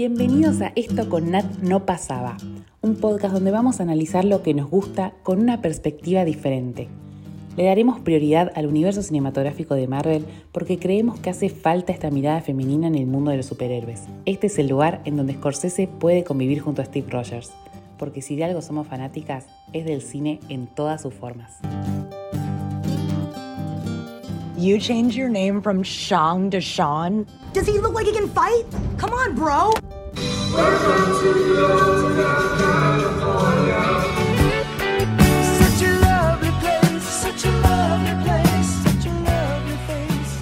Bienvenidos a Esto con Nat no pasaba, un podcast donde vamos a analizar lo que nos gusta con una perspectiva diferente. Le daremos prioridad al universo cinematográfico de Marvel porque creemos que hace falta esta mirada femenina en el mundo de los superhéroes. Este es el lugar en donde Scorsese puede convivir junto a Steve Rogers, porque si de algo somos fanáticas, es del cine en todas sus formas. You changed your name from Shang to Sean? Does he look like he can fight? Come on, bro! Welcome to California. Such a lovely place, such a lovely place, such a lovely face.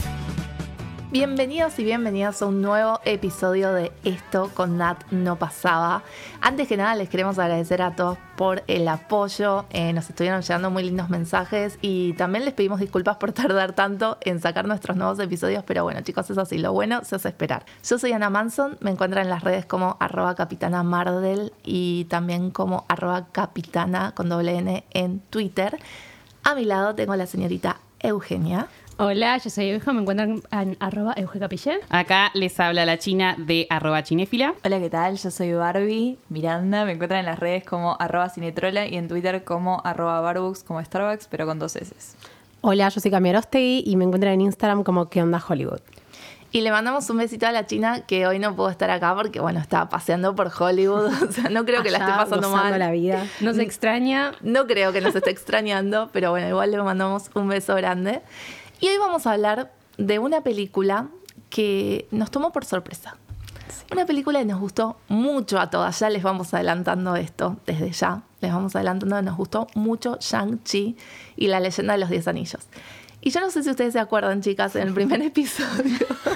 Bienvenidos y bienvenidas a un nuevo episodio de Esto con Nat no pasaba. Antes que nada les queremos agradecer a todos por el apoyo, nos estuvieron llegando muy lindos mensajes y también les pedimos disculpas por tardar tanto en sacar nuestros nuevos episodios, pero bueno chicos, es así, lo bueno se hace esperar. Yo soy Ana Manson, me encuentran en las redes como @capitanamardel y también como @capitana con doble N en Twitter. A mi lado tengo a la señorita Eugenia. Hola, yo soy Euge, me encuentran en @eugecapillén. Acá les habla la China de @chinéfila. Hola, ¿qué tal? Yo soy Barbie Miranda, me encuentran en las redes como @cinetrola y en Twitter como @barbux, como Starbucks, pero con 2 S. Hola, yo soy Cami Arostegui y me encuentran en Instagram como ¿Qué onda Hollywood? Y le mandamos un besito a la China que hoy no pudo estar acá porque, bueno, estaba paseando por Hollywood. O sea, no creo que la esté pasando mal. La vida. Nos extraña. No creo que nos esté extrañando, pero bueno, igual le mandamos un beso grande. Y hoy vamos a hablar de una película que nos tomó por sorpresa. Sí. Una película que nos gustó mucho a todas. Ya les vamos adelantando esto desde ya. Les vamos adelantando que nos gustó mucho Shang-Chi y la leyenda de los 10 anillos. Y yo no sé si ustedes se acuerdan, chicas, en el primer episodio.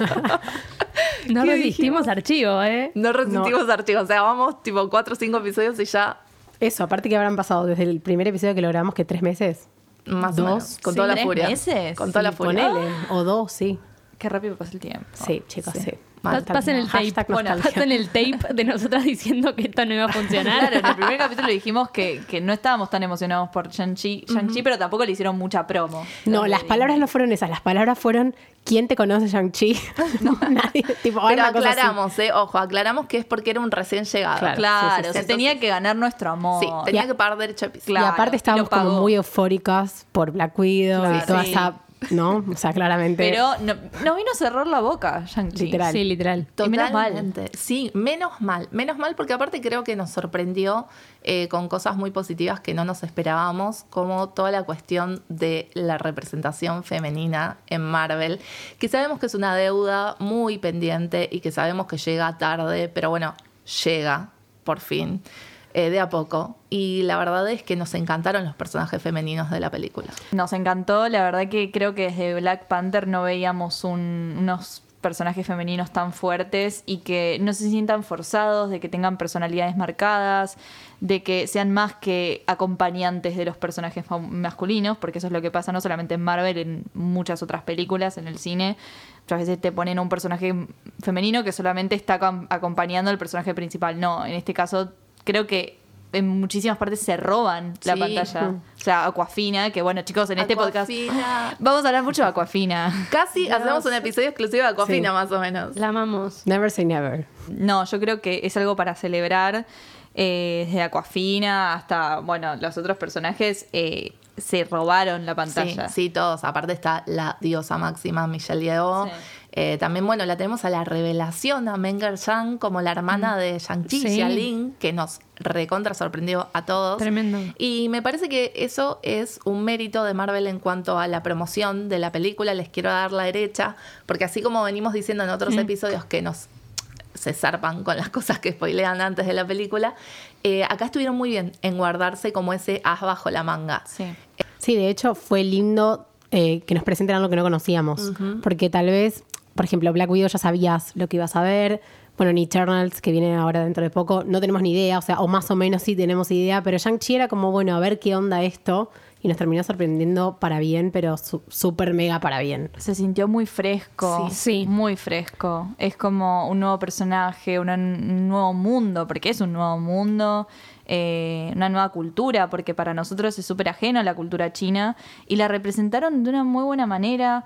No resistimos archivo, ¿eh? No resistimos archivo. O sea, vamos tipo 4 o 5 episodios y ya... Eso, aparte que habrán pasado desde el primer episodio que lo grabamos, que 3 meses. Más o menos, con toda la furia. ¿Meses? Con toda la furia. Ponele, o 2, sí. Qué rápido pasa el tiempo. Sí, chicos, sí. Pasen el tape. Bueno, pasen el tape de nosotras diciendo que esto no iba a funcionar. Claro, en el primer capítulo dijimos que no estábamos tan emocionados por Shang-Chi, pero tampoco le hicieron mucha promo. No, las palabras no fueron esas. Las palabras fueron ¿quién te conoce Shang-Chi? No, nadie. Tipo, pero aclaramos, ojo, aclaramos que es porque era un recién llegado. Claro, sí, tenía que ganar nuestro amor. Sí, tenía que pagar derecho a episodio. Claro, y aparte estábamos como muy eufóricas por Black Widow y toda esa... ¿No? O sea, claramente. Pero nos vino a cerrar la boca, Shang-Chi. Literal. Sí, literal. Totalmente. Menos mal. Sí, menos mal. Menos mal porque aparte creo que nos sorprendió con cosas muy positivas que no nos esperábamos, como toda la cuestión de la representación femenina en Marvel, que sabemos que es una deuda muy pendiente y que sabemos que llega tarde, pero bueno, llega, por fin. De a poco, y la verdad es que nos encantaron los personajes femeninos de la película. Nos encantó, la verdad que creo que desde Black Panther no veíamos unos personajes femeninos tan fuertes y que no se sientan forzados, de que tengan personalidades marcadas, de que sean más que acompañantes de los personajes masculinos, porque eso es lo que pasa no solamente en Marvel, en muchas otras películas, en el cine. Muchas veces te ponen a un personaje femenino que solamente está acompañando al personaje principal. No, en este caso creo que en muchísimas partes se roban la pantalla. O sea, Awkwafina, que bueno, chicos, en este podcast vamos a hablar mucho de Awkwafina. Casi hacemos un episodio exclusivo de Awkwafina, más o menos. La amamos. Never say never. No, yo creo que es algo para celebrar. Desde Awkwafina hasta, bueno, los otros personajes se robaron la pantalla. Sí, todos. Aparte está la diosa máxima, Michelle Yeoh. Sí. También, bueno, la tenemos a la revelación, a Meng Zhang, como la hermana de Shang-Chi, Xialing, que nos recontra sorprendió a todos. Tremendo. Y me parece que eso es un mérito de Marvel en cuanto a la promoción de la película. Les quiero dar la derecha, porque así como venimos diciendo en otros episodios que se zarpan con las cosas que spoilean antes de la película, acá estuvieron muy bien en guardarse como ese as bajo la manga. Sí, de hecho fue lindo que nos presenten algo que no conocíamos, porque tal vez, por ejemplo, Black Widow ya sabías lo que ibas a ver. Bueno, en Eternals, que viene ahora dentro de poco, no tenemos ni idea, o sea, o más o menos sí tenemos idea, pero Shang-Chi era como, bueno, a ver qué onda esto, y nos terminó sorprendiendo para bien, pero súper mega para bien. Se sintió muy fresco, sí, muy fresco. Es como un nuevo personaje, un nuevo mundo, porque es un nuevo mundo. una nueva cultura, porque para nosotros es súper ajena la cultura china, y la representaron de una muy buena manera.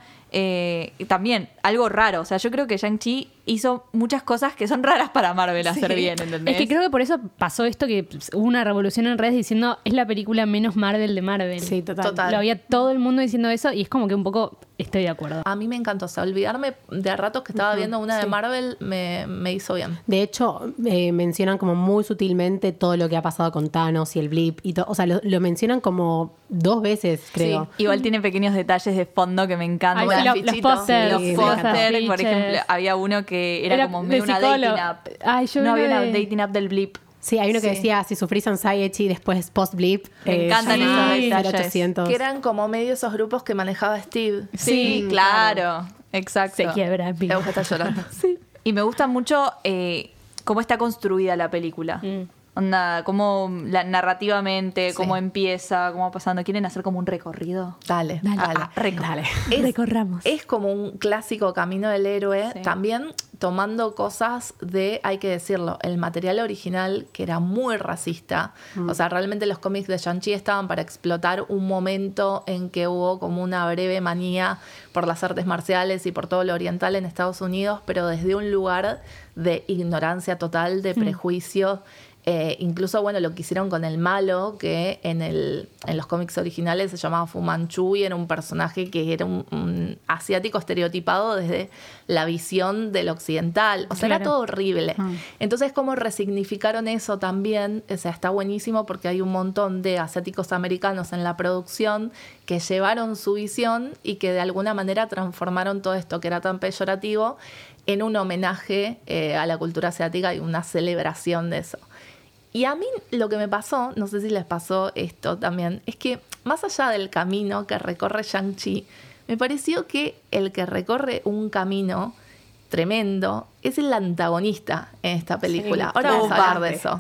Y también, algo raro, o sea, yo creo que Shang-Chi hizo muchas cosas que son raras para Marvel hacer bien, ¿entendés? Es que creo que por eso pasó esto, que hubo una revolución en redes diciendo es la película menos Marvel de Marvel. Sí, total. Lo había todo el mundo diciendo eso y es como que un poco estoy de acuerdo. A mí me encantó, o sea, olvidarme de a ratos que estaba viendo una de Marvel me hizo bien. De hecho, mencionan como muy sutilmente todo lo que ha pasado con Thanos y el blip y todo. O sea, lo mencionan como 2 veces, creo. Sí, igual tiene pequeños detalles de fondo que me encantan. Ay, Bueno, los pósters. los Sí, pósters, los por afiches. ejemplo, había uno que era como de medio una psicólogo. dating app. Ay, yo no vi había una una de- dating app del blip. Sí, hay uno que decía, si sufrís anxiety después post-blip. Me encantan esos detalles. 0800. Que eran como medio esos grupos que manejaba Steve. Sí, claro. Exacto. Se quiebra. Pi. Euge está llorando. Y me gusta mucho cómo está construida la película. Onda, cómo narrativamente, cómo empieza, cómo va pasando. ¿Quieren hacer como un recorrido? Dale. Dale. Recorramos. Es como un clásico camino del héroe, Sí. también tomando cosas de, hay que decirlo, el material original, que era muy racista. O sea, realmente los cómics de Shang-Chi estaban para explotar un momento en que hubo como una breve manía por las artes marciales y por todo lo oriental en Estados Unidos, pero desde un lugar de ignorancia total, de prejuicio. Incluso, bueno, lo que hicieron con el malo, que en los cómics originales se llamaba Fu Manchu y era un personaje que era un asiático estereotipado desde la visión del occidental. O sea, era todo horrible. Entonces, cómo resignificaron eso también, o sea, está buenísimo porque hay un montón de asiáticos americanos en la producción que llevaron su visión y que de alguna manera transformaron todo esto que era tan peyorativo en un homenaje a la cultura asiática y una celebración de eso. Y a mí lo que me pasó, no sé si les pasó esto también, es que más allá del camino que recorre Shang-Chi, me pareció que el que recorre un camino tremendo es el antagonista en esta película. Ahora vamos a hablar de eso.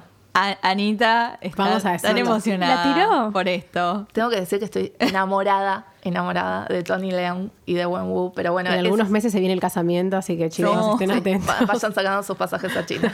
Anita está Vamos a tan decirlo. emocionada ¿La tiró? por esto. Tengo que decir que estoy enamorada de Tony Leung y de Wenwu, pero bueno, En algunos meses se viene el casamiento, así que chicos, No, estén sí. atentos. vayan sacando sus pasajes a China.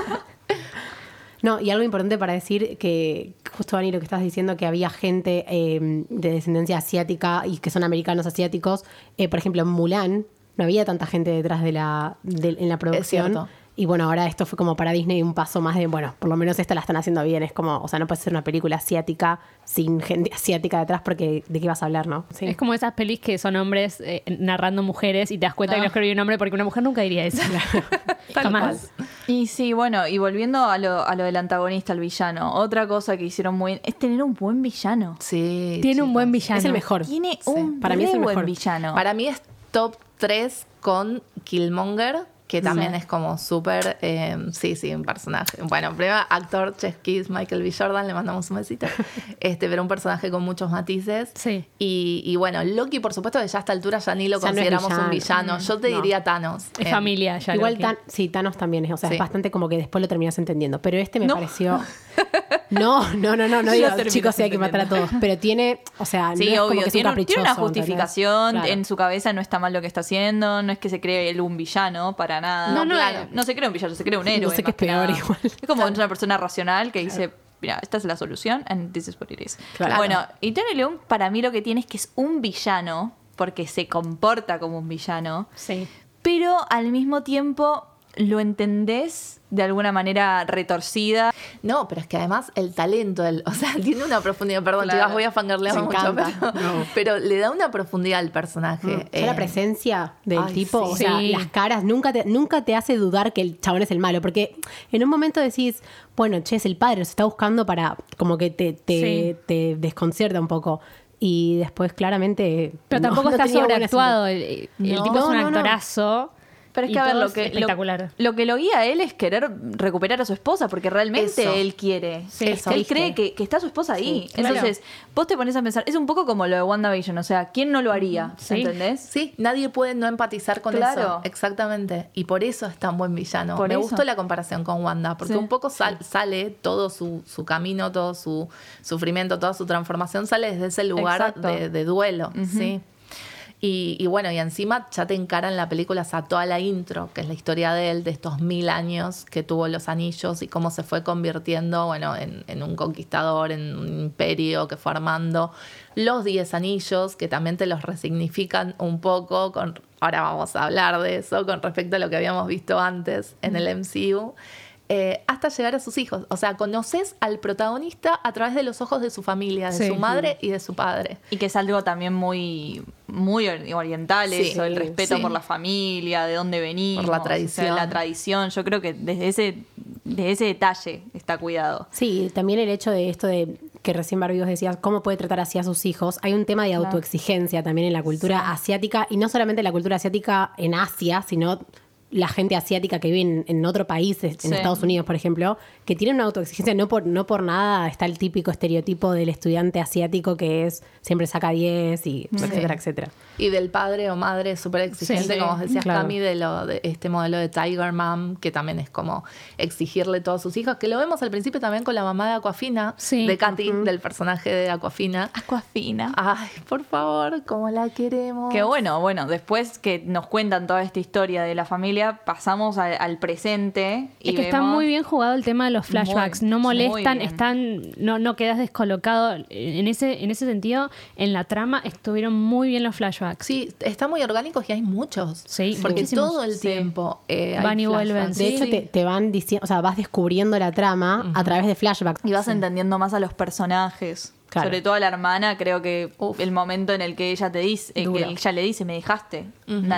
No, y algo importante para decir que justo, Dani, lo que estás diciendo, que había gente de descendencia asiática y que son americanos asiáticos. Por ejemplo, en Mulan no había tanta gente detrás en la producción. cierto. Y bueno, ahora esto fue como para Disney un paso más de, bueno, por lo menos esta la están haciendo bien. Es como, o sea, no puede ser una película asiática sin gente asiática detrás porque ¿de qué vas a hablar, no? Sí. Es como esas pelis que son hombres narrando mujeres y te das cuenta que no escribió un hombre porque una mujer nunca diría eso. Jamás. Y sí, bueno, y volviendo a lo del antagonista, al villano, otra cosa que hicieron muy bien es tener un buen villano. Sí. Tiene un buen villano. Es el mejor. Tiene un para mí es el buen mejor. villano. Para mí es top 3 con Killmonger, que también es como súper, sí, un personaje. Bueno, primero actor, Chef Kiss, Michael B. Jordan, le mandamos un besito. Pero un personaje con muchos matices. Sí. Y bueno, Loki, por supuesto, que ya a esta altura ya ni lo Ya no es consideramos un villano. villano. Yo te No. diría Thanos. Es familia ya. Igual Loki. sí, Thanos también es, o sea, Sí. es bastante como que después lo terminas entendiendo. Pero este me No. pareció. No digo, terminas chicos, sí hay que matar a todos. Pero tiene, o sea, Sí, no es como obvio, que es un tiene caprichoso. una ¿entendés? justificación, Claro. en su cabeza no está mal lo que está haciendo, no es que se cree él un villano, para nada. No, claro. No se cree un villano, se cree un héroe. No sé qué más es peor nada. igual. Es como una persona racional que dice, mira, esta es la solución and this is what it is. Claro. Bueno, y Tony Leung para mí lo que tiene es que es un villano, porque se comporta como un villano, Sí. pero al mismo tiempo lo entendés de alguna manera retorcida. No, pero es que además el talento, o sea, tiene una profundidad. Perdón, Claro. chicas, voy a fangirlear Me mucho, encanta. pero le da una profundidad al personaje. Ya la presencia del ay, tipo, sí. o sea, Sí. las caras, nunca te hace dudar que el chabón es el malo. Porque en un momento decís, bueno, che, es el padre, se está buscando para, como que te desconcierta un poco. Y después claramente. Pero no- tampoco no está tenía buena sobreactuado. El No. tipo es un No. actorazo. Pero es y que, a ver, todo lo es que, espectacular. lo que lo guía a él es querer recuperar a su esposa, porque realmente Eso. él quiere. Sí, él cree que está su esposa ahí. claro. Entonces, vos te pones a pensar, es un poco como lo de WandaVision, o sea, ¿quién no lo haría? Sí. ¿Entendés? Sí, nadie puede no empatizar con Claro. eso. Exactamente. Y por eso es tan buen villano. Por Me eso. gustó la comparación con Wanda, porque Sí. un poco sale todo su camino, todo su sufrimiento, toda su transformación, sale desde ese lugar Exacto. de duelo. Sí. Y bueno, y encima ya te encaran la película, o sea, toda la intro, que es la historia de él, de estos 1000 años que tuvo los anillos y cómo se fue convirtiendo, bueno, en un conquistador, en un imperio que fue armando. Los 10 anillos, que también te los resignifican un poco, ahora vamos a hablar de eso, con respecto a lo que habíamos visto antes en el MCU. Hasta llegar a sus hijos. O sea, conoces al protagonista a través de los ojos de su familia, de Sí. su madre y de su padre. Y que es algo también muy oriental, Sí, eso, el respeto sí. por la familia, de dónde venimos. Por la tradición. O sea, la tradición, yo creo que desde ese detalle está cuidado. Sí, también el hecho de esto de que recién Barbie vos decías, cómo puede tratar así a sus hijos. Hay un tema de autoexigencia también en la cultura asiática, y no solamente la cultura asiática en Asia, sino la gente asiática que vive en otro país, en Sí. Estados Unidos, por ejemplo, que tienen una autoexigencia, no por nada está el típico estereotipo del estudiante asiático que es siempre saca 10 y etcétera, etcétera. Y del padre o madre súper exigente, Sí, como vos decías, claro. Cami, de este modelo de Tiger Mom, que también es como exigirle todo a sus hijos, que lo vemos al principio también con la mamá de Aquafina, Sí. de Katy, del personaje de Aquafina. Aquafina. Ay, por favor, cómo la queremos. Que bueno, después que nos cuentan toda esta historia de la familia, pasamos al presente. Y Es que está vemos- muy bien jugado el tema de los flashbacks. No muy molestan, bien. no quedas descolocado. En ese sentido, en la trama estuvieron muy bien los flashbacks. Sí, están muy orgánicos y hay muchos. Sí, porque muchísimos. todo el Sí. tiempo hay Van y vuelven. flashbacks. De Sí. hecho, te van diciendo, o sea, vas descubriendo la trama a través de flashbacks. Y vas entendiendo más a los personajes. Claro. Sobre todo a la hermana, creo que el momento en el que ella te dice, que Duro. ella le dice, me dejaste.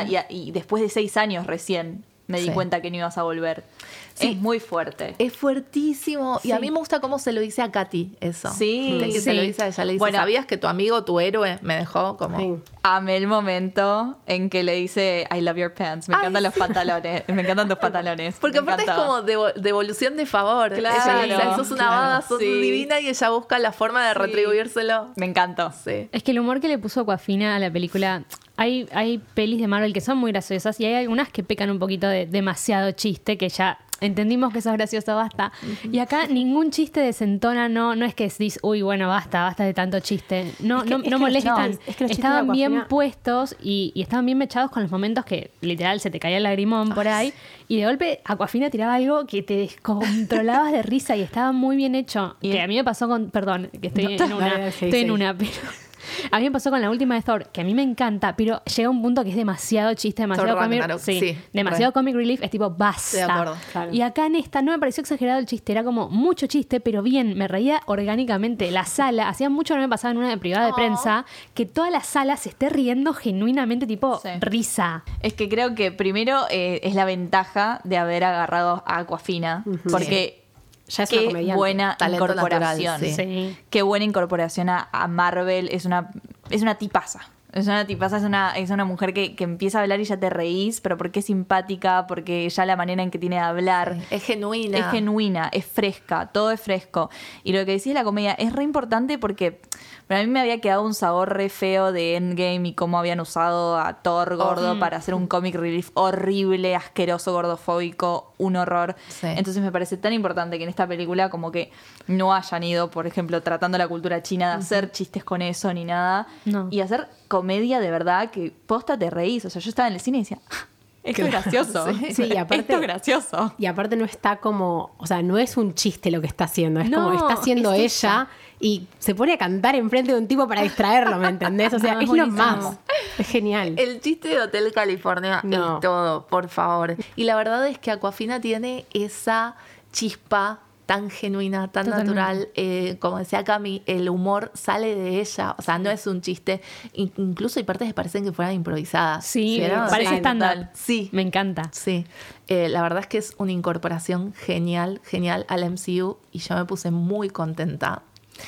Y después de 6 años recién me di Sí. cuenta que no ibas a volver. Sí. Es muy fuerte. Es fuertísimo. Y a Sí. mí me gusta cómo se lo dice a Katy, eso. Sí, Viste que sí. se lo dice a ella. Le dice, Bueno. ¿sabías que tu amigo, tu héroe, me dejó? Como... Sí. Amé el momento en que le dice, I love your pants. Me Ay, encantan los pantalones. Me encantan tus pantalones. Porque Me aparte es encantaba. como devolución de favor. Claro, Ella dice, sos una vaga, sos sí. divina, y ella busca la forma de retribuírselo. Me encantó. Sí. Es que el humor que le puso Aquafina a la película, hay pelis de Marvel que son muy graciosas y hay algunas que pecan un poquito de demasiado chiste, que ya entendimos que eso es gracioso, basta. Y acá ningún chiste desentona, no es que decís, uy, bueno, basta de tanto chiste. No molestan. es que los chistes de Estaban bien Aquafina- puestos y estaban bien mechados con los momentos que literal se te caía el lagrimón por ahí. Y de golpe Aquafina tiraba algo que te descontrolabas de risa y estaba muy bien hecho. Y Que a mí me pasó con, perdón, que estoy en una, dale, sí, estoy en sí. una, pero a mí me pasó con la última de Thor, que a mí me encanta, pero llega un punto que es demasiado chiste, demasiado Thor comic, Ragnarok, sí, sí, demasiado re. comic relief, es tipo basta. Estoy de acuerdo, claro. Y acá en esta no me pareció exagerado el chiste, era como mucho chiste, pero bien, me reía orgánicamente. La sala, hacía mucho que no me pasaba en una privada de prensa, que toda la sala se esté riendo genuinamente, tipo Sí. risa. Es que creo que primero es la ventaja de haber agarrado a Aquafina. Porque Ya es una qué comediante. buena Talento incorporación. natural, sí. Sí. Qué buena incorporación a Marvel. Es una tipaza. Es una tipaza, es una mujer que empieza a hablar y ya te reís, pero porque es simpática, porque ya la manera en que tiene de hablar. Es genuina. Es genuina, es fresca, todo es fresco. Y lo que decís de la comedia es re importante porque para mí me había quedado un sabor re feo de Endgame y cómo habían usado a Thor gordo para hacer un comic relief horrible, asqueroso, gordofóbico, un horror. Sí. Entonces me parece tan importante que en esta película como que no hayan ido, por ejemplo, tratando la cultura china de hacer chistes con eso ni nada. No. Y hacer comedia de verdad que posta te reís. O sea, yo estaba en el cine y decía, esto es gracioso. Sí, y aparte- Esto es gracioso. Y aparte no está como, o sea, no es un chiste lo que está haciendo, es No, como está haciendo es ella y se pone a cantar enfrente de un tipo para distraerlo, ¿me entendés? O sea, No, es es lo buenísimo. más. Es genial. El chiste de Hotel California No. es todo, por favor. Y la verdad es que Aquafina tiene esa chispa tan genuina, tan Totalmente. natural. Como decía Cami, el humor sale de ella. O sea, no es un chiste. Incluso hay partes que parecen que fueran improvisadas. Sí, ¿Vieron? parece Sí, estándar. total. Sí. Me encanta. Sí, la verdad es que es una incorporación genial al MCU y yo me puse muy contenta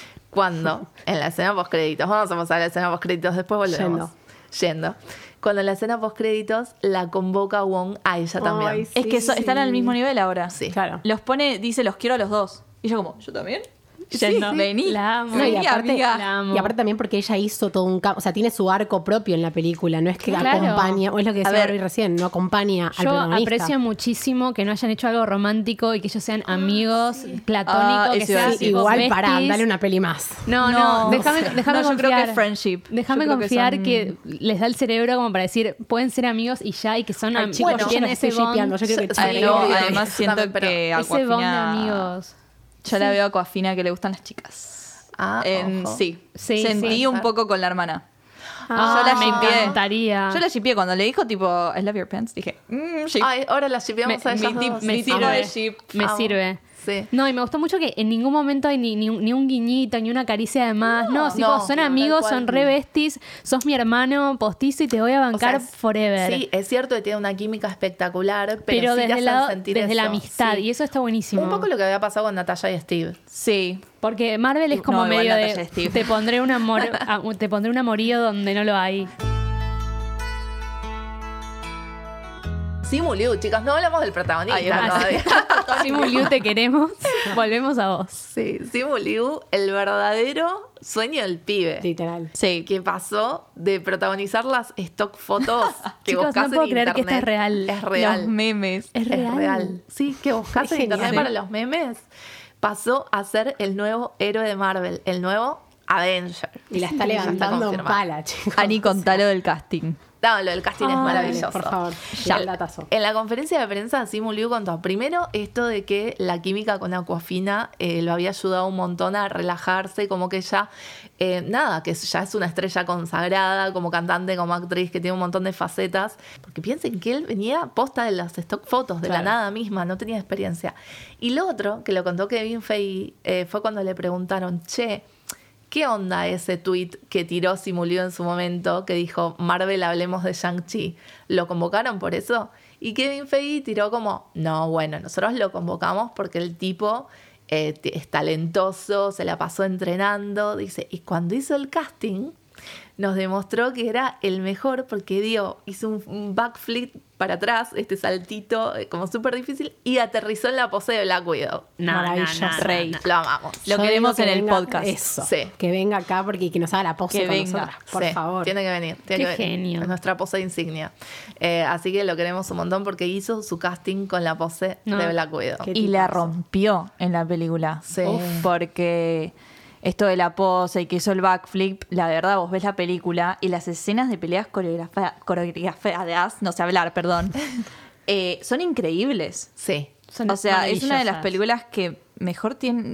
cuando en la escena postcréditos, vamos a pasar a la escena postcréditos, después volvemos. Yendo. Cuando en la escena postcréditos la convoca Wong a ella también. Ay, Es que Sí, están al mismo nivel ahora. Sí. Claro. Los pone, dice, los quiero a los dos. Y yo como, ¿yo también? yendo. Vení. La amo. No, y Sí, aparte, amiga. La amo. y aparte también porque ella hizo todo un o sea, tiene su arco propio en la película, no es que Claro. acompaña, o es lo que A decía ver, Barbie recién, no acompaña al Yo protagonista. aprecio muchísimo que no hayan hecho algo romántico y que ellos sean amigos, platónicos, que eso iba a sean decir. tipo Igual para besties. dale una peli más. No, déjame No, confiar. yo creo que es friendship. Déjame Yo creo que confiar son- que les da el cerebro como para decir, pueden ser amigos y ya, y que son Ay, amigos. chicos, que yo tienen los ese estoy bond, shippeando, yo creo que Sí, Ay, sí, no, obvio. además siento También, pero que ese bond de Aquafina... amigos. Yo la veo a Aquafina que le gustan las chicas. Ojo. Sí. Sí, Sentí sí. un poco con la hermana. Ah, yo la me shippeé. encantaría. Yo la shippeé cuando le dijo tipo I love your pants, dije, ship. Ay, ahora la shipeamos a ellas dos. mi tiro de ship. Me Amo. sirve. Sí. No, y me gustó mucho que en ningún momento hay ni un guiñito, ni una caricia de más. No, tipo, no, son tal amigos, cual. son re besties, sos mi hermano postizo y te voy a O bancar sea, forever. Sí, es cierto que tiene una química espectacular, pero sí te desde, hacen el lado, sentir desde la eso. amistad, Sí. y eso está buenísimo. Un poco lo que había pasado con Natalia y Steve. Sí. Porque Marvel es como No, igual medio Natalia de Steve. te pondré un amor, te pondré un amorío donde no lo hay. Simu Liu, chicas, no hablamos del protagonista Ay, es verdad. todavía. Simu Liu, te queremos. Volvemos a vos. Sí, Simu Liu, el verdadero sueño del pibe. Literal. Sí. Que pasó de protagonizar las stock fotos que Chicos, buscas no puedo en creer que internet. esto es real. Es real. Los memes. Es real. Sí, que buscas Es en internet genial. para los memes. Pasó a ser el nuevo héroe de Marvel, el nuevo Avenger. Y la está Ya levantando en confirmado. pala, chicos. Ani, contalo del casting. No, lo del casting es Ay, maravilloso. por favor, Ya, el datazo. en la conferencia de prensa, Simu Liu contó primero esto de que la química con Aquafina lo había ayudado un montón a relajarse, como que ya, nada, que ya es una estrella consagrada como cantante, como actriz, que tiene un montón de facetas. Porque piensen que él venía posta de las stock photos, de la Claro. nada misma, no tenía experiencia. Y lo otro, que lo contó Kevin Feige, fue cuando le preguntaron, che, ¿qué onda ese tweet que tiró Simu Liu en su momento que dijo Marvel hablemos de Shang-Chi? ¿Lo convocaron por eso? Y Kevin Feige tiró como, no, bueno, nosotros lo convocamos porque el tipo es talentoso, se la pasó entrenando, dice, y cuando hizo el casting nos demostró que era el mejor porque hizo un backflip para atrás, este saltito como súper difícil, y aterrizó en la pose de Black Widow. Maravilloso. Rey. Lo amamos. Lo Yo queremos digo que en el venga podcast. Eso. Sí. Que venga acá porque que nos haga la pose Que con venga. nosotras, por Sí, favor. Tiene que venir. Tiene Qué que venir. genio. Es nuestra pose insignia. Así que lo queremos un montón porque hizo su casting con la pose No. de Black Widow. Qué Y la tipazo. rompió en la película. Sí. Porque esto de la pose y que hizo el backflip, la verdad, vos ves la película y las escenas de peleas coreografiadas, no sé hablar, perdón, son increíbles. Sí. Son O sea, es una de las maravillosas. películas que mejor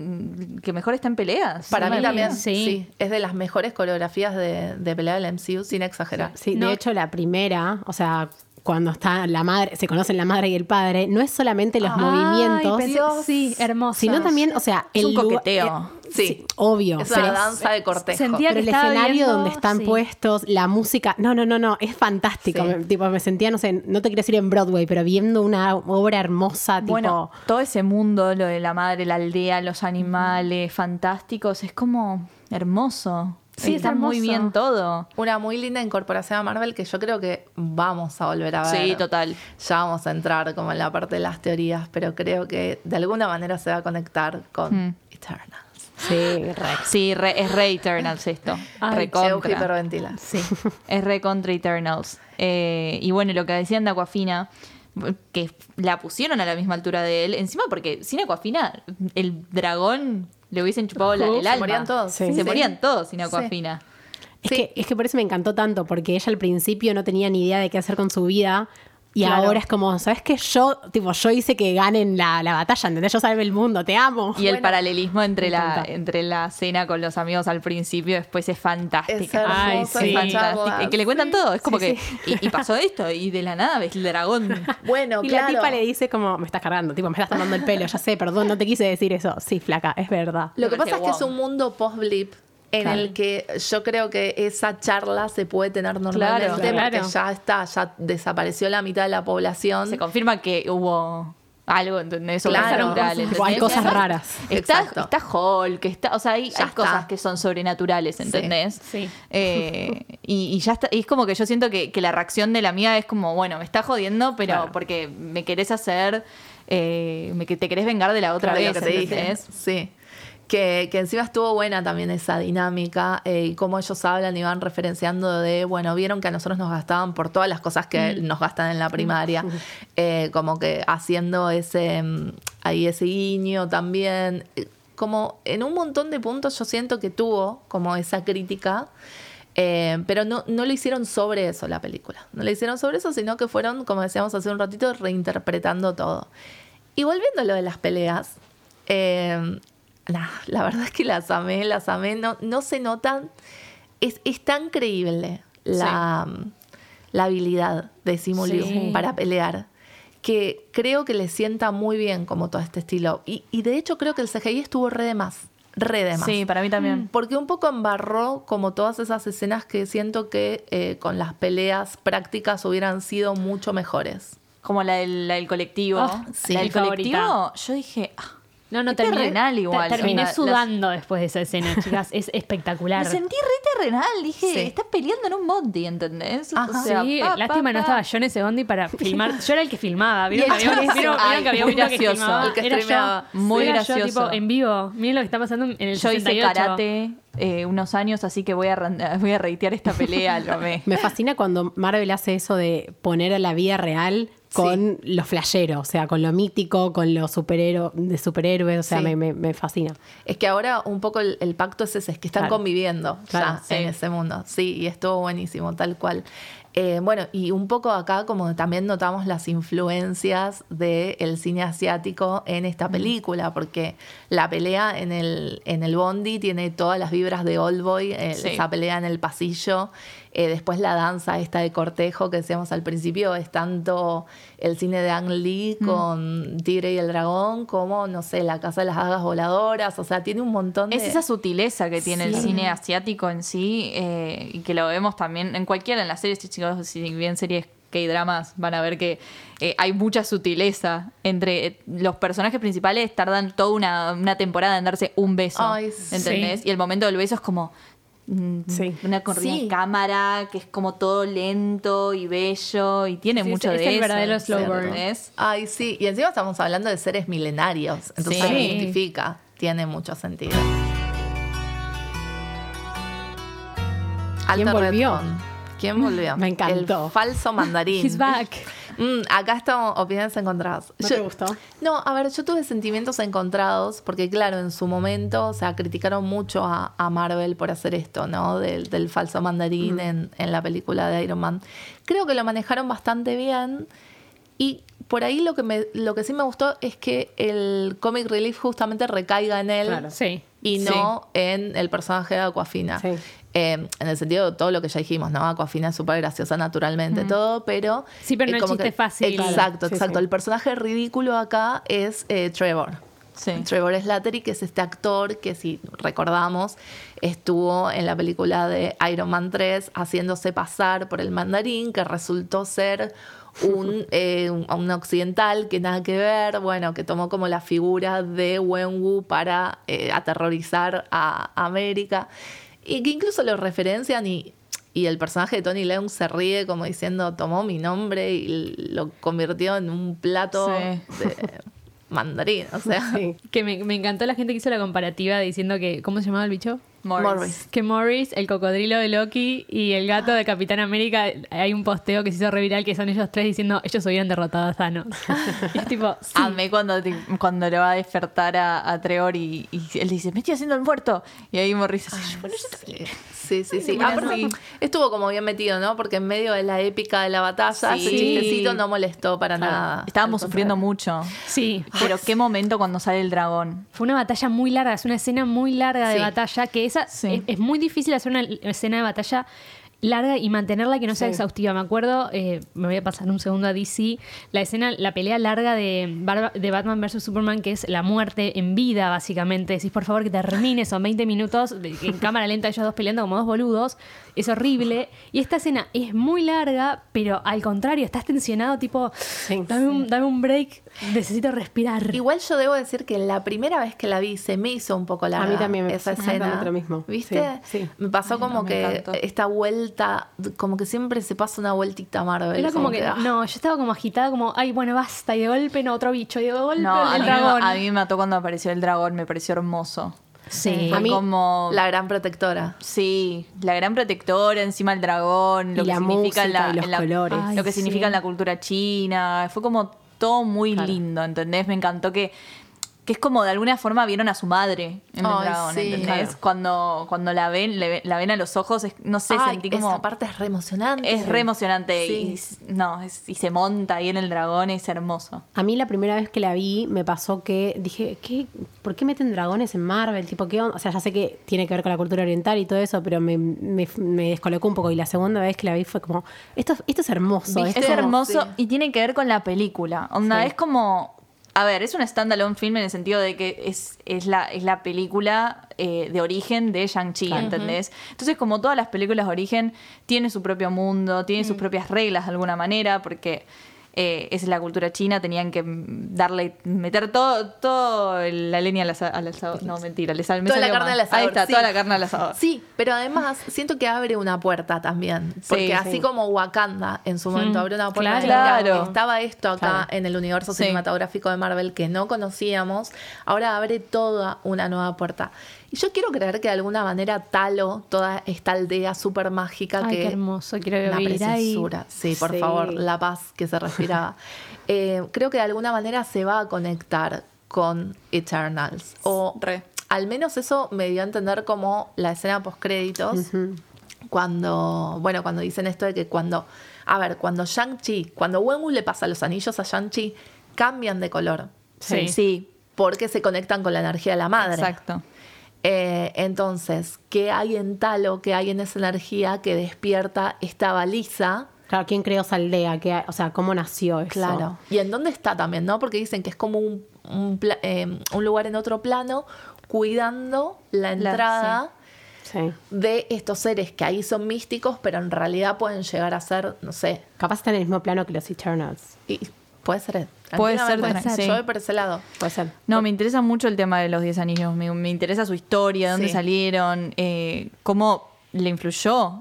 está en peleas. Para mí Sí. también, Sí. sí. Es de las mejores coreografías de pelea del MCU, sin exagerar. Sí, No. de hecho la primera, o sea, cuando está la madre, se conocen la madre y el padre, no es solamente los movimientos, Ay, sí, hermoso. sino también, o sea, Es el un lugar- coqueteo. Sí. obvio. Es pero una danza de cortejo. sentía pero que el estaba escenario viendo- donde están sí. puestos, la música, no, es fantástico. Sí. Me sentía, no sé, no te quiero decir en Broadway, pero viendo una obra hermosa, tipo, Bueno, todo ese mundo, lo de la madre, la aldea, los animales fantásticos, es como hermoso. Sí, es está muy hermoso. bien todo. Una muy linda incorporación a Marvel que yo creo que vamos a volver a ver. Sí, total. Ya vamos a entrar como en la parte de las teorías, pero creo que de alguna manera se va a conectar con Eternals. sí, Es re Eternals esto. Ay, Re Cheu contra. hiperventila. Sí. Es re contra Eternals. Y bueno, lo que decían de Aquafina, que la pusieron a la misma altura de él, encima porque sin Aquafina, el dragón le hubiesen chupado el Se alma. morían todos. Sí. Se morían todos sin Aquafina. Es que por eso me encantó tanto, porque ella al principio no tenía ni idea de qué hacer con su vida. Y Claro. ahora es como, ¿sabes qué? Yo hice que ganen la batalla, ¿entendés? Yo salve el mundo, te amo. Y el paralelismo entre Me encanta. entre la cena con los amigos al principio después es fantástica. Es hermoso Ay, esa sí. Es fantástica. charla. Y que le cuentan Sí. todo. Es como Sí, que. Y pasó esto. Y de la nada ves el dragón. Bueno, Y claro. la tipa le dice como, me estás cargando, tipo, me estás tomando el pelo, ya sé, perdón, no te quise decir eso. Sí, flaca, es verdad. Lo que Me pasa es parece que es un mundo post-blip en Claro. el que yo creo que esa charla se puede tener normalmente Claro. porque ya desapareció la mitad de la población. Se confirma que hubo algo, ¿entendés? Claro. Sobrenatural, Tipo, hay ¿entendés? cosas raras. Exacto. Está Hulk, o sea, hay Ya está. cosas que son sobrenaturales, ¿entendés? Sí. Y ya está. Y es como que yo siento que la reacción de la mía es como, bueno, me está jodiendo, pero Claro. porque me querés hacer, te querés vengar de la otra Claro, vez, lo que te dije. ¿entendés? Sí. Que encima estuvo buena también esa dinámica y cómo ellos hablan y van referenciando de, bueno, vieron que a nosotros nos gastaban por todas las cosas que nos gastan en la primaria, como que haciendo ese guiño también, como en un montón de puntos yo siento que tuvo como esa crítica, pero no lo hicieron sobre eso la película, no lo hicieron sobre eso, sino que fueron, como decíamos hace un ratito, reinterpretando todo. Y volviendo a lo de las peleas, la verdad es que las amé, no se notan, es tan creíble la habilidad de Simu Liu para pelear, que creo que le sienta muy bien como todo este estilo, y de hecho creo que el CGI estuvo re de más. Sí, para mí también. Porque un poco embarró como todas esas escenas que siento que con las peleas prácticas hubieran sido mucho mejores. Como la del colectivo. sí, la del mi favorita. colectivo, yo dije... No, es terrenal igual. Terminé O sea, sudando después de esa escena, chicas. Es espectacular. Me sentí re terrenal. Dije, Sí. estás peleando en un bondi, ¿entendés? Ajá. O sea, Sí, pa, lástima pa, no pa. estaba yo en ese bondi para filmar. Yo era el que filmaba. ¿Vieron Y que había, eso- vieron Ay, que había muy uno que gracioso. filmaba? El que Era streameaba. yo. Muy Era gracioso. yo, tipo, en vivo. Miren lo que está pasando en el Yo 68. hice karate unos años, así que voy a reitear esta pelea. Lo amé. Me fascina cuando Marvel hace eso de poner a la vida real con lo flashero, o sea, con lo mítico, con lo de superhéroes, o sea, Sí. me fascina. Es que ahora un poco el pacto es ese, es que están Claro. conviviendo Claro, ya en ese mundo. Sí, y estuvo buenísimo, tal cual. Bueno, y un poco acá como también notamos las influencias del cine asiático en esta película, porque la pelea en el bondi tiene todas las vibras de Oldboy, Sí. esa pelea en el pasillo. Después la danza esta de cortejo que decíamos al principio, es tanto el cine de Ang Lee con Tigre y el Dragón, como, no sé, La Casa de las Hadas Voladoras. O sea, tiene un montón de... Es esa sutileza que tiene el Sí. cine asiático en sí, y que lo vemos también en las series, chicos, si bien series K-dramas, van a ver que hay mucha sutileza entre los personajes principales. Tardan toda una temporada en darse un beso, Ay, ¿entendés? sí. Y el momento del beso es como Sí. una corrida Sí. de cámara, que es como todo lento y bello, y tiene Sí, mucho es de el eso, verdadero slow burn. ¿entendés? Ay, sí. Y encima estamos hablando de seres milenarios. Entonces Sí. se justifica. Tiene mucho sentido. ¿Quién Alta volvió? Redfern. ¿Quién volvió? Me encantó. El falso mandarín. He's back. Acá estamos opiniones encontradas. ¿No te gustó? No, a ver, yo tuve sentimientos encontrados porque, claro, en su momento, o sea, criticaron mucho a Marvel por hacer esto, ¿no? Del falso mandarín en la película de Iron Man. Creo que lo manejaron bastante bien y por ahí lo que sí me gustó es que el comic relief justamente recaiga en él Claro. Sí. y no en el personaje de Aquafina. Sí. En el sentido de todo lo que ya dijimos, ¿no? Aquafina es súper graciosa naturalmente, todo, pero... Sí, pero no el como chiste fácil. Exacto, Sí, exacto. sí. El personaje ridículo acá es Trevor. Sí. Trevor Slattery, que es este actor que, si recordamos, estuvo en la película de Iron Man 3 haciéndose pasar por el mandarín, que resultó ser un occidental que nada que ver, bueno, que tomó como la figura de Wenwu para aterrorizar a América, y que incluso lo referencian y el personaje de Tony Leung se ríe como diciendo, tomó mi nombre y lo convirtió en un plato Sí. de mandarín, o sea... Sí. Que me encantó la gente que hizo la comparativa diciendo que... ¿Cómo se llamaba el bicho? Morris. Que Morris, el cocodrilo de Loki y el gato de Capitán América, hay un posteo que se hizo reviral que son ellos tres diciendo ellos hubieran derrotado a Thanos. Y es tipo, sí. Amé cuando lo va a despertar a Trevor y él dice, me estoy haciendo el muerto. Y ahí Morris dice, bueno, yo también. Sí. Aparte, estuvo como bien metido, ¿no? Porque en medio de la épica de la batalla, Sí. ese chistecito no molestó para nada. Estábamos Al sufriendo contrario. mucho. Sí. Pero qué momento cuando sale el dragón. Fue una batalla muy larga, es una escena muy larga de Sí. batalla, que esa Sí. es muy difícil hacer una escena de batalla larga y mantenerla que no sea Sí. exhaustiva. Me acuerdo, me voy a pasar un segundo a DC, la pelea larga de Batman vs. Superman, que es la muerte en vida, básicamente. Decís, por favor, que termine, son 20 minutos en cámara lenta, ellos dos peleando como dos boludos. Es horrible. Y esta escena es muy larga, pero al contrario, estás tensionado, tipo, dame un break, necesito respirar. Igual yo debo decir que la primera vez que la vi se me hizo un poco larga. A mí también me esa pasó escena. exactamente lo mismo. ¿Viste? Sí, sí. Me pasó como me que encantó. esta vuelta, como que siempre se pasa una vueltita Marvel. Era como que, ah. no, yo estaba como agitada, como, ay, bueno, basta, y de golpe no, otro bicho, y de golpe No, el dragón. a mí me mató cuando apareció el dragón, me pareció hermoso. Sí. Fue A mí- como... La gran protectora. Sí, la gran protectora, encima el dragón, lo Y que la significa música y los colores. lo que Ay, significa sí. en la cultura china. Fue como todo muy lindo, ¿entendés? Me encantó que es como de alguna forma vieron a su madre en el Ay, dragón, sí. ¿entendés? Cuando la ven, la ven a los ojos, no sé, Ay, sentí como... esa parte es re emocionante. Es re emocionante Sí. y se monta ahí en el dragón, es hermoso. A mí la primera vez que la vi me pasó que dije, ¿por qué meten dragones en Marvel? Tipo, ¿qué onda? O sea, ya sé que tiene que ver con la cultura oriental y todo eso, pero me descolocó un poco. Y la segunda vez que la vi fue como, esto es hermoso. ¿Viste? Es como- hermoso Sí. y tiene que ver con la película. Onda, Sí. es como... A ver, es un standalone film en el sentido de que es la película de origen de Shang-Chi, ¿entendés? Entonces, como todas las películas de origen, tiene su propio mundo, tiene sus propias reglas de alguna manera, porque es la cultura china, tenían que meter todo la leña al asador. No, mentira, me Toda la salió carne mal. al asador, Ahí está, sí. toda la carne al asador. Sí, pero además siento que abre una puerta también. Porque Sí, así sí. como Wakanda en su momento abrió una puerta de Claro. mira, estaba esto acá Claro. en el universo Sí. cinematográfico de Marvel que no conocíamos, ahora abre toda una nueva puerta. Y yo quiero creer que de alguna manera Talo, toda esta aldea súper mágica Ay, que qué hermoso, quiero una vivir ahí. preciosura. Sí, por Sí. favor, la paz que se respiraba. Creo que de alguna manera se va a conectar con Eternals. O Re. al menos eso me dio a entender como la escena post créditos. Cuando dicen esto de que cuando Shang-Chi, cuando Wenwu le pasa los anillos a Shang-Chi, cambian de color. Sí. Sí, Porque se conectan con la energía de la madre. exacto. Entonces, ¿qué hay en Talo? ¿Qué hay en esa energía que despierta esta baliza? Claro, ¿quién creó esa aldea? O sea, ¿cómo nació eso? Claro. ¿Y en dónde está también, no? Porque dicen que es como un lugar en otro plano cuidando la entrada Sí. de estos seres que ahí son místicos, pero en realidad pueden llegar a ser, no sé, Capaz está en el mismo plano que los Eternals. y puede ser. Puede ser, tranquilamente. sí. Yo voy por ese lado. Puede ser. No, me interesa mucho el tema de los 10 anillos. Me interesa su historia, de dónde Sí. salieron, cómo le influyó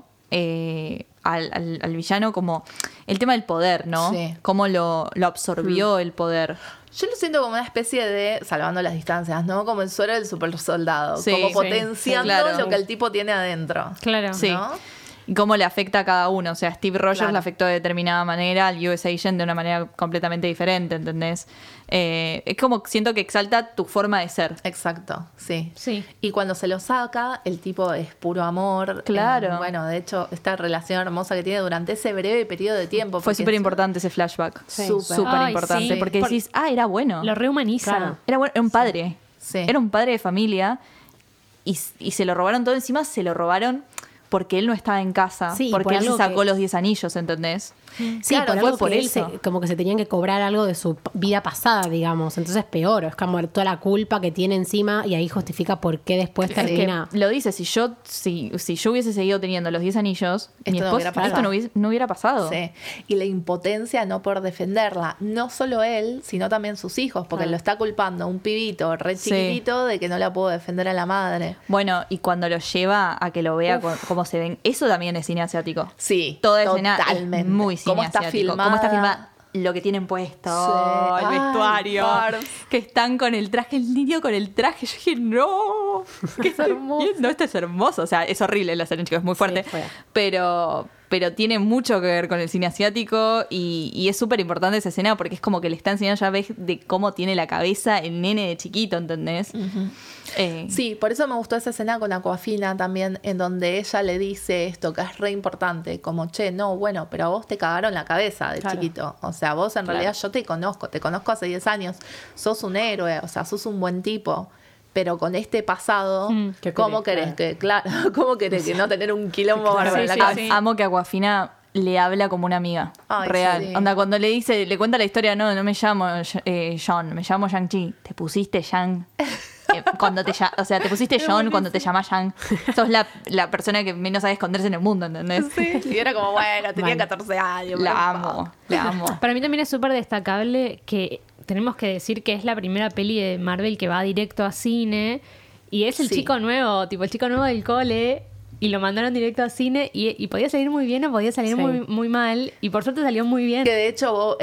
al villano, como el tema del poder, ¿no? Sí. Cómo lo absorbió el poder. Yo lo siento como una especie de, salvando las distancias, ¿no? Como el suero del super soldado. Sí, como sí, potenciando sí, claro. lo que el tipo tiene adentro. Claro. Sí. ¿No? Y cómo le afecta a cada uno. O sea, Steve Rogers Claro. le afectó de determinada manera, al US Agent de una manera completamente diferente, ¿entendés? Es como siento que exalta tu forma de ser. Exacto, sí. Sí. Y cuando se lo saca, el tipo es puro amor. Claro. Bueno, de hecho, esta relación hermosa que tiene durante ese breve periodo de tiempo. Fue porque súper es- importante ese flashback. Sí. Súper Ay, importante. sí. Porque decís, era bueno. Lo rehumaniza. Claro. Era bueno, era un padre. Sí. Era un padre de familia y se lo robaron todo. Encima se lo robaron porque él no estaba en casa. Sí, y porque por él se algo sacó que- los 10 anillos, ¿entendés? Sí, Claro, por fue algo por que él eso. como que se tenían que cobrar algo de su vida pasada, digamos. Entonces es peor. Es como toda la culpa que tiene encima y ahí justifica por qué después Es que termina. lo dice, si yo hubiese seguido teniendo los 10 anillos, mi Esto no esposa, hubiera pasado. esto no hubiera pasado. Sí. Y la impotencia de no poder defenderla. No solo él, sino también sus hijos, porque Claro. lo está culpando a un pibito re Sí. chiquitito de que no la pudo defender a la madre. Bueno, y cuando lo lleva a que lo vea cómo se ven, eso también es cine asiático. Sí, Toda escena totalmente. es muy cine ¿Cómo está asiático. filmada? Cómo está filmada, lo que tienen puesto, Sí. el Ay, vestuario, Barbs. que están con el traje, el niño con el traje. Yo dije, no, ¿qué estoy viendo? Esto es hermoso. O sea, es horrible la escena, chicos, es muy fuerte. fue. Pero tiene mucho que ver con el cine asiático y es súper importante esa escena porque es como que le está enseñando, ya ves, de cómo tiene la cabeza el nene de chiquito, ¿entendés? Sí, por eso me gustó esa escena con Aquafina también, en donde ella le dice esto, que es re importante, como, che, no, bueno, pero a vos te cagaron la cabeza de Claro. chiquito. O sea, vos en realidad yo te conozco hace 10 años, sos un héroe, o sea, sos un buen tipo. Pero con este pasado, ¿Qué ¿cómo querés? querés cómo querés que no tener un quilombo bárbaro en la sí, cabeza? sí. Amo que Aquafina le habla como una amiga. Ay, real. sí. Onda, cuando le cuenta la historia, no me llamo John, me llamo Shang-Chi. Te pusiste Shang. Te pusiste John cuando te llamas Shang. Sos la persona que menos sabe esconderse en el mundo, ¿entendés? Sí, y era como, bueno, tenía 14 años. La por favor. amo, la amo. Para mí también es súper destacable que tenemos que decir que es la primera peli de Marvel que va directo a cine y es el Sí. chico nuevo, tipo el chico nuevo del cole y lo mandaron directo a cine y podía salir muy bien o podía salir Sí. muy mal. Y por suerte salió muy bien. Que de hecho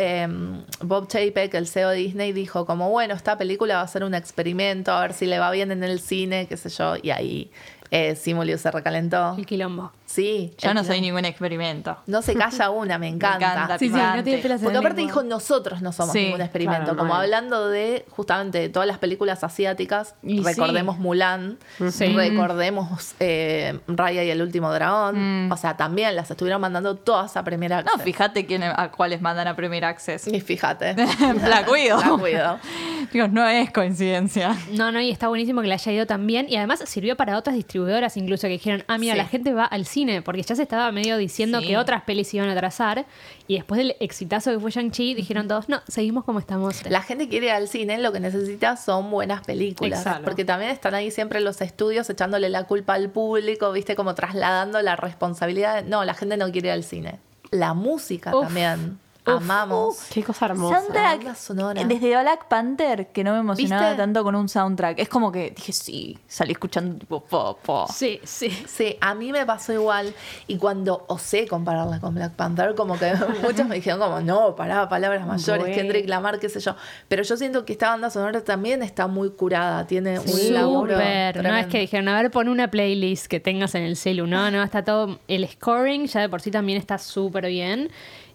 Bob Chapek, el CEO de Disney, dijo como, bueno, esta película va a ser un experimento, a ver si le va bien en el cine, qué sé yo. Y ahí Simulius se recalentó. El quilombo. Sí. Yo el no quilombo. soy ningún experimento. No se calla una, me encanta. encanta, Sí, sí, no tiene pelos en Porque la aparte lengua. dijo, nosotros no somos Sí, ningún experimento. claro, Como mal. hablando de, justamente, de todas las películas asiáticas, Y recordemos Mulan, Sí. recordemos Raya y el último dragón. O sea, también las estuvieron mandando todas a Premier Access. No, fíjate a cuáles mandan a Premier Access. Y fíjate. Black Widow. Black Widow. Digo, no es coincidencia. No, y está buenísimo que le haya ido tan bien. Y además sirvió para otras distribuidoras incluso que dijeron, mira, Sí. la gente va al cine. Porque ya se estaba medio diciendo Sí. que otras pelis se iban a trazar. Y después del exitazo que fue Shang-Chi, dijeron todos, no, seguimos como estamos. La gente quiere ir al cine, lo que necesita son buenas películas. Exacto. Porque también están ahí siempre los estudios echándole la culpa al público, viste, como trasladando la responsabilidad. No, la gente no quiere ir al cine. La música Uf. también. Uf. Amamos. Qué cosa hermosa. Soundtrack. banda sonora. Desde Black Panther, que no me emocionaba ¿Viste? tanto con un soundtrack. Es como que dije, sí, salí escuchando tipo po. Sí, sí. Sí, a mí me pasó igual. Y cuando osé compararla con Black Panther, como que muchos me dijeron como, no, pará, palabras mayores, Bueno. Kendrick Lamar, qué sé yo. Pero yo siento que esta banda sonora también está muy curada. Tiene Sí, un laburo Súper. No es tremendo. que dijeron, a ver, pon una playlist que tengas en el celu. No, está todo. El scoring ya de por sí también está súper bien.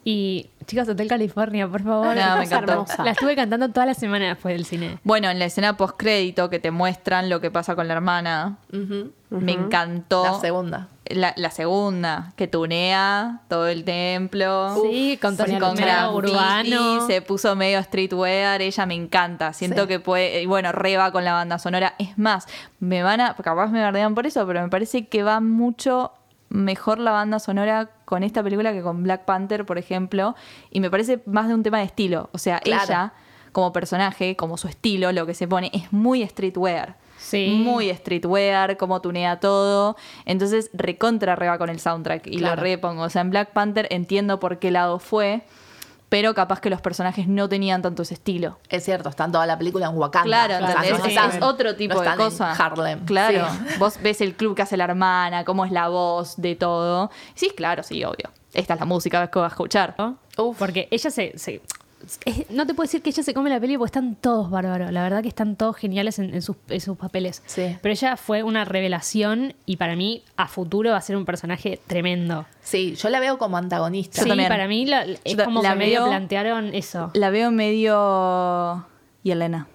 Y, chicos, Hotel California, por favor. No, me Cosa encantó. hermosa. La estuve cantando toda la semana después del cine. Bueno, en la escena post-crédito que te muestran lo que pasa con la hermana, me encantó. La segunda. La segunda, que tunea todo el templo. Sí, con todo Se el con medio graffiti, urbano. se puso medio streetwear, ella me encanta. Siento Sí. que puede, y bueno, reba con la banda sonora. Es más, capaz me bardean por eso, pero me parece que va mucho mejor la banda sonora con esta película que con Black Panther, por ejemplo. Y me parece más de un tema de estilo. O sea, Claro. ella, como personaje, como su estilo, lo que se pone, es muy streetwear. Sí. Muy streetwear, como tunea todo. Entonces, recontra reba con el soundtrack. Y Claro. lo repongo. O sea, en Black Panther entiendo por qué lado fue, pero capaz que los personajes no tenían tanto ese estilo. Es cierto, están toda la película en Wakanda. Claro, O sea, ¿entendés? no Es, están- es otro tipo no de están en cosa. Harlem. Claro. Sí. Vos ves el club que hace la hermana, cómo es la voz de todo. Sí, claro, sí, obvio. Esta es la música que vas a escuchar. ¿no? Porque ella no te puedo decir que ella se come la peli porque están todos bárbaros. La verdad que están todos geniales en sus papeles. Sí. Pero ella fue una revelación y para mí a futuro va a ser un personaje tremendo. Sí, yo la veo como antagonista. Yo Sí, también. para mí es Yo como la que medio veo- plantearon eso. La veo medio... Y Elena.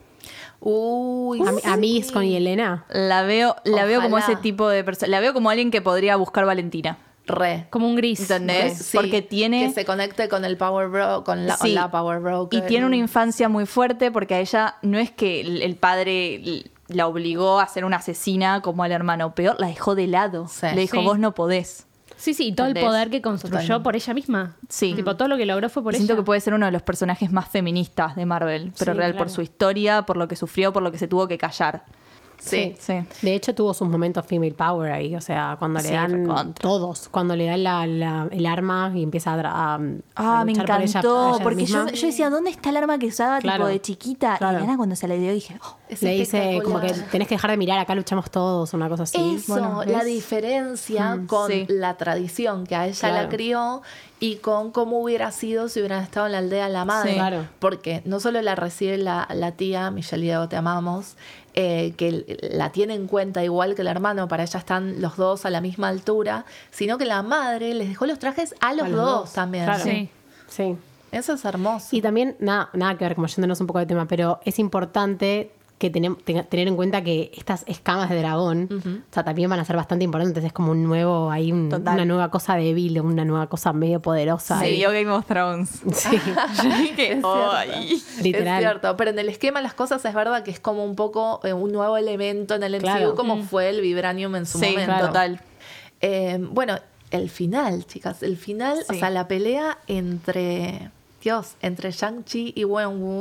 Uy, A mí es con Yelena. La veo como Ojalá. ese tipo de persona. La veo como alguien que podría buscar Valentina. re. Como un gris. ¿Entendés? Sí, Porque tiene... que se conecte con el Power Bro, con la, Sí. la Power Broker. Y tiene una infancia muy fuerte porque a ella no es que el padre la obligó a ser una asesina como al hermano, peor, la dejó de lado. Sí. Le dijo, Sí. vos no podés. Sí, y todo el ¿Entendés? poder que construyó Totalmente. por ella misma. Sí. Tipo, todo lo que logró fue por Siento ella. que puede ser uno de los personajes más feministas de Marvel, pero Sí, real claro. por su historia, por lo que sufrió, por lo que se tuvo que callar. Sí. Sí. De hecho, tuvo sus momentos female power ahí. O sea, cuando le Sí, dan recontra. todos, cuando le dan el arma y empieza a Me luchar por ella- encantó, ella porque yo misma. decía, ¿dónde está el arma que usaba tipo Claro. de chiquita? Claro. Y Ana cuando se la dio dije, oh, Es Le dice como que espectacular. tenés que dejar de mirar, acá luchamos todos, una cosa así. Eso, Bueno, la ¿ves? diferencia con sí. la tradición que a ella Claro. la crió y con cómo hubiera sido si hubieran estado en la aldea de la madre. Sí, claro. Porque no solo la recibe la tía, Michelle Diego, te amamos, que la tiene en cuenta igual que el hermano, para ella están los dos a la misma altura, sino que la madre les dejó los trajes a los, dos, también. Claro. Sí. Sí. Eso es hermoso. Y también, nada que ver, como yéndonos un poco de tema, pero es importante que tener en cuenta que estas escamas de dragón, o sea, también van a ser bastante importantes. Es como un nuevo, Total. una nueva cosa débil, una nueva cosa medio poderosa. se ahí. vio Game of Thrones. Sí, Que, ay. literal. Es cierto, pero en el esquema de las cosas es verdad que es como un poco un nuevo elemento en el MCU, Claro. como fue el Vibranium en su Sí, momento. total. Bueno, el final, chicas, el final, Sí. o sea, la pelea entre Shang-Chi y Wenwu,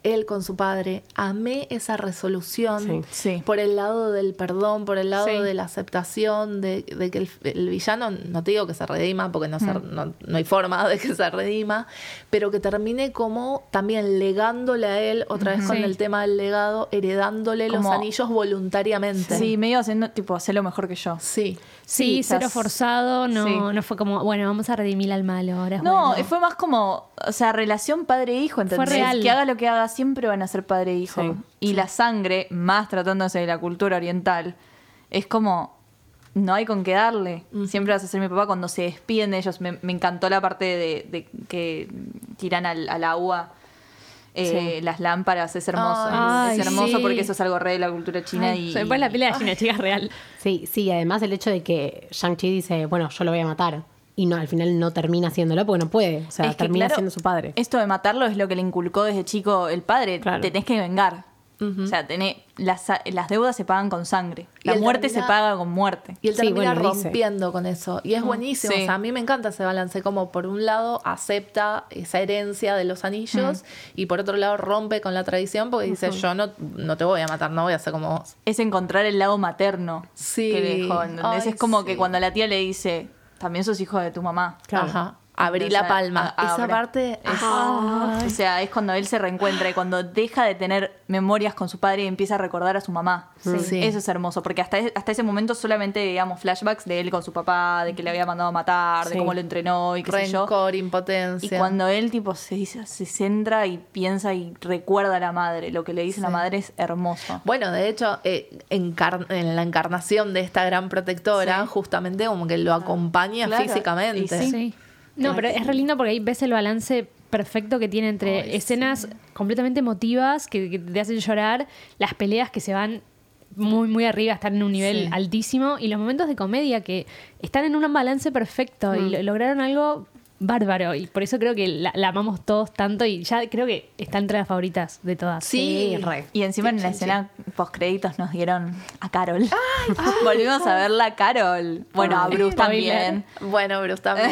él con su padre. Amé esa resolución Sí. por el lado del perdón, por el lado Sí. de la aceptación, de que el villano, no te digo que se redima, porque no hay forma de que se redima, pero que termine como también legándole a él, otra vez con Sí. el tema del legado, heredándole los Como- anillos voluntariamente. Sí, medio haciendo, tipo, hacerlo mejor que yo. Sí. Sí, cero quizás- forzado, no, Sí. no fue como, bueno, vamos a redimir al malo ahora. es No, bueno. fue más como, o sea, relación padre-hijo, ¿entendés? Fue real. Que haga lo que haga, siempre van a ser padre-hijo. Sí. Y la sangre, más tratándose de la cultura oriental, es como, no hay con qué darle. Siempre vas a ser mi papá. Cuando se despiden de ellos, me encantó la parte de que tiran al agua las lámparas. Es hermoso. Ay, es hermoso sí. porque eso es algo re de la cultura china. Ay, y se me pone la pelea de la China, chica, real. Sí, sí, además el hecho de que Shang-Chi dice, bueno, yo lo voy a matar. Y no, al final no termina haciéndolo porque no puede. O sea, Es que, termina claro, siendo su padre. Esto de matarlo es lo que le inculcó desde chico el padre. Claro. Te tenés que vengar. O sea, las deudas se pagan con sangre. Y La él muerte termina- se paga con muerte. Y él Sí, termina bueno, dice. rompiendo con eso. Y es buenísimo. Sí. O sea, a mí me encanta ese balance. Como por un lado acepta esa herencia de los anillos y por otro lado rompe con la tradición porque dice, yo no te voy a matar, no voy a ser como vos. Es encontrar el lado materno Sí. que dejó. ¿Entendés? Ay, Es como sí. que cuando la tía le dice, también sos hijo de tu mamá. Ajá. Abrí O la sea, palma. Esa abre. parte es... O sea, es cuando él se reencuentra y cuando deja de tener memorias con su padre y empieza a recordar a su mamá. Sí. Eso es hermoso, porque hasta ese momento solamente veíamos flashbacks de él con su papá, de que le había mandado a matar, de Sí. cómo lo entrenó y qué sé yo. rencor, Y impotencia. cuando él tipo se centra y piensa y recuerda a la madre, lo que le dice la madre es hermoso. Bueno, de hecho, en la encarnación de esta gran protectora, Sí. justamente como que lo acompaña Claro. físicamente. Y Sí. No, pero es re lindo porque ahí ves el balance perfecto que tiene entre escenas completamente emotivas que te hacen llorar, las peleas que se van muy, muy arriba, están en un nivel Sí. altísimo, y los momentos de comedia que están en un balance perfecto y lograron algo bárbaro. Y por eso creo que la amamos todos tanto y ya creo que está entre las favoritas de todas. Sí, re. Y encima en la escena post créditos nos dieron a Carol. Volvimos a verla a Carol. Bueno, a Bruce también. Bueno, Bruce también.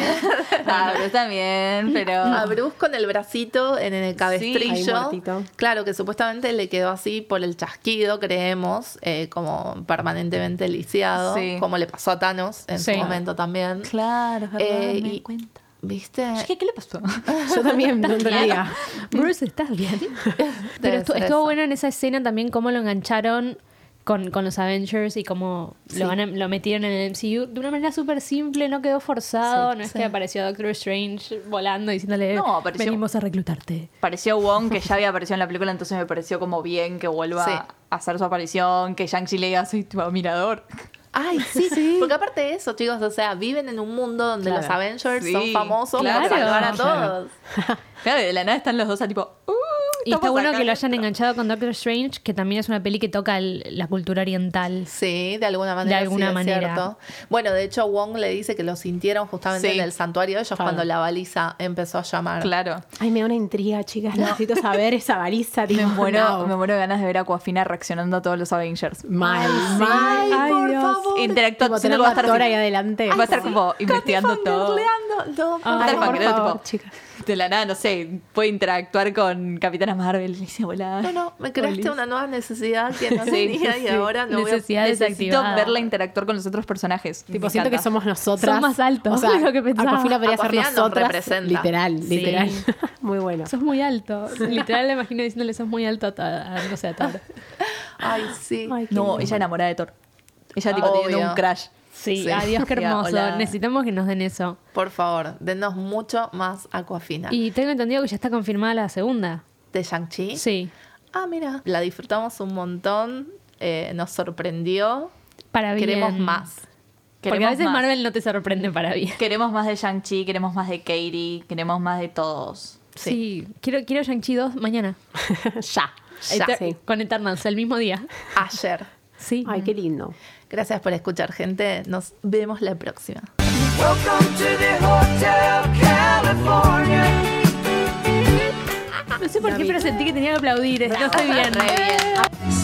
A Bruce también, pero A Bruce con el bracito en el ahí cabestrillo. muertito. Claro, que supuestamente le quedó así por el chasquido, creemos, como permanentemente lisiado, Sí. como le pasó a Thanos en Sí. su momento también. claro, es verdad, me di y cuenta. ¿Viste? ¿Qué le pasó? Yo también no entendía. Bruce, ¿estás bien? Pero Debe estuvo ser eso. bueno en esa escena también cómo lo engancharon con los Avengers y cómo lo metieron en el MCU de una manera súper simple, no quedó forzado, Sí, no es sí. que apareció Doctor Strange volando diciéndole, No, apareció- venimos a reclutarte. Pareció Wong, que ya había aparecido en la película, entonces me pareció como bien que vuelva Sí. a hacer su aparición, que Shang-Chi le diga, soy tu admirador. Ay, sí, porque aparte de eso, chicos, o sea, viven en un mundo donde Claro. los Avengers Sí, son famosos claro. por salvar a Claro. todos. Claro, y de la nada están los dos a tipo, Y está estamos bueno acá que lo hayan adentro. enganchado con Doctor Strange, que también es una peli que toca la cultura oriental. Sí, de alguna manera. De alguna sí, es manera. cierto. Bueno, de hecho, Wong le dice que lo sintieron justamente Sí. en el santuario de ellos Claro. cuando la baliza empezó a llamar. Claro. Ay, me da una intriga, chicas. Necesito saber esa baliza. Tipo, Me muero no. de ganas de ver a Aquafina reaccionando a todos los Avengers. Mal, Ay, mal. por Dios. favor. Interactúa, Tipo, siento tener que va a la estar actora así. ahí adelante. Va a estar como investigando todo. No, Ay, Estar por fangirleo, favor, tipo, chicas. de la nada, no sé, puede interactuar con Capitana Marvel. Y dice, hola. No, me creaste Olis. una nueva necesidad que no Sí, tenía y sí. ahora no voy a... Necesidad Necesito desactivada. verla interactuar con los otros personajes. Tipo, Me siento que encanta. somos nosotras. Son más altos de lo que pensaba. Aquafina podría ser Aquafina nos nosotras. representa. Literal, Sí. literal. Muy bueno. Sos muy alto. Literal, le imagino diciéndole, sos muy alto no sé, a Thor. Ay, sí. Ay, qué No, lindo. ella enamorada de Thor. Ella tipo Obvio. teniendo un crush. Sí, Sí. adiós, qué Ya, hermoso. hola. Necesitamos que nos den eso. Por favor, denos mucho más Aquafina. Y tengo entendido que ya está confirmada la segunda. ¿De Shang-Chi? Sí. Ah, mira. La disfrutamos un montón. Nos sorprendió. Para bien. Queremos más. Porque a Queremos veces más. Marvel no te sorprende para bien. Queremos más de Shang-Chi, queremos más de Katie, queremos más de todos. Sí. Quiero Shang-Chi 2 mañana. Ya. Ya. Sí. Con Eternals, el mismo día. Ayer. Sí. Ay, qué lindo. Gracias por escuchar, gente. Nos vemos la próxima. Welcome to the Hotel California. No sé por qué, pero sentí que tenía que aplaudir. No estoy bien. Re bien.